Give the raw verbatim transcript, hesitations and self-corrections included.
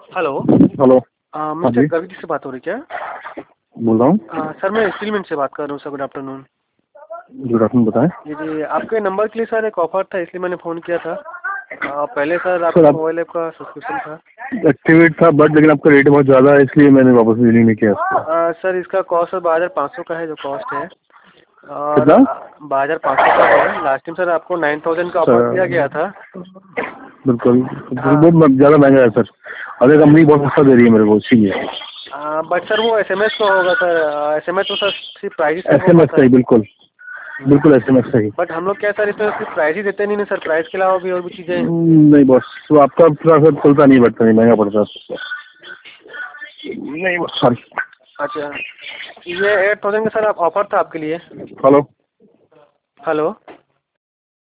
Hello. Hello. अ, हाँ mister जी, गवि जी से बात हो रही क्या? बोल रहा हूँ। अ, सर मैं स्टीलमेंट से बात कर रहा हूँ sir, good afternoon. Good afternoon, बताएं। जी, जी, आपके नंबर के लिए सर एक ऑफर था, इसलिए मैंने फ़ोन किया था। अ, पहले सर सर आपका आप मोबाइल ऐप का सब्सक्रिप्शन था। एक्टिवेट था बट लेकिन आपका रेट बहुत ज़्यादा है, इसलिए मैंने वापस रिन्यू नहीं किया इसको। अ, सर इसका कॉस्ट सर बारह हज़ार पाँच सौ का है, जो कॉस्ट है। और कितना? बारह हज़ार पाँच सौ का है। लास्ट टाइम सर आपको नाइन थाउज़ेंड का ऑफर दिया गया था। बिल्कुल, हाँ। बहुत ज़्यादा महंगा है सर। अगर कंपनी बहुत सस्ता दे रही है मेरे को, इसीलिए। अ, बट सर वो एसएमएस का होगा सर, एसएमएस तो सर सिर्फ प्राइस ही सेव एस हो एम एस पाता है। सही, बिल्कुल बिल्कुल एस एम एस सही। बट हम लोग क्या सर, इसमें सिर्फ प्राइस ही देते नहीं ना सर, प्राइस के अलावा भी और भी चीज़ें। नहीं बॉस, वो आपका थोड़ा सा चलता नहीं, बढ़ता नहीं, महंगा पड़ता है। नहीं बॉस, सॉरी। अच्छा, ये एट थाउज़ेंड का सर आप ऑफर था आपके लिए। हेलो। हेलो।